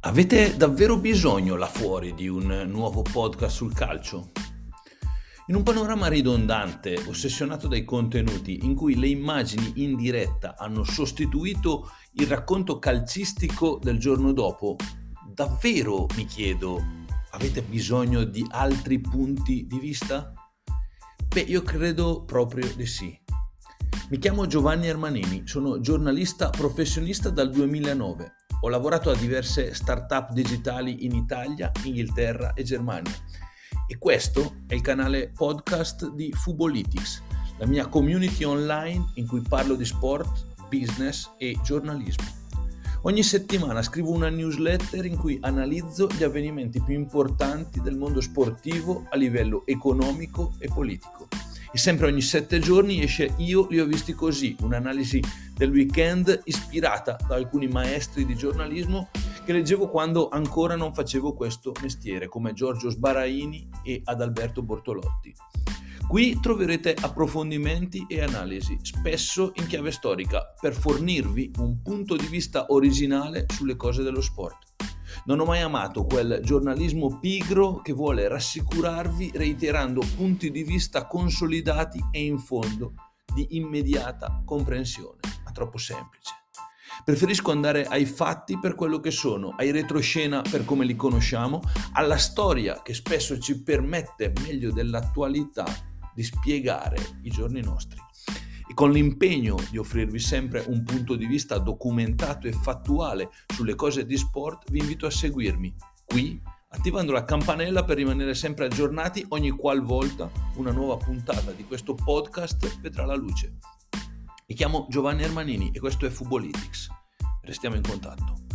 Avete davvero bisogno là fuori di un nuovo podcast sul calcio? In un panorama ridondante, ossessionato dai contenuti, in cui le immagini in diretta hanno sostituito il racconto calcistico del giorno dopo, davvero mi chiedo, avete bisogno di altri punti di vista? Io credo proprio di sì. Mi chiamo Giovanni Ermanini, sono giornalista professionista dal 2009. Ho lavorato a diverse start-up digitali in Italia, Inghilterra e Germania. E questo è il canale podcast di Fubolitics, la mia community online in cui parlo di sport, business e giornalismo. Ogni settimana scrivo una newsletter in cui analizzo gli avvenimenti più importanti del mondo sportivo a livello economico e politico. E sempre ogni 7 giorni esce Io li ho visti così, un'analisi del weekend ispirata da alcuni maestri di giornalismo che leggevo quando ancora non facevo questo mestiere, come Giorgio Sbaraini e Adalberto Bortolotti. Qui troverete approfondimenti e analisi, spesso in chiave storica, per fornirvi un punto di vista originale sulle cose dello sport. Non ho mai amato quel giornalismo pigro che vuole rassicurarvi reiterando punti di vista consolidati e in fondo di immediata comprensione, ma troppo semplice. Preferisco andare ai fatti per quello che sono, ai retroscena per come li conosciamo, alla storia che spesso ci permette meglio dell'attualità di spiegare i giorni nostri. E con l'impegno di offrirvi sempre un punto di vista documentato e fattuale sulle cose di sport, vi invito a seguirmi qui, attivando la campanella per rimanere sempre aggiornati ogni qualvolta una nuova puntata di questo podcast vedrà la luce. Mi chiamo Giovanni Ermanini e questo è Fubolitics. Restiamo in contatto.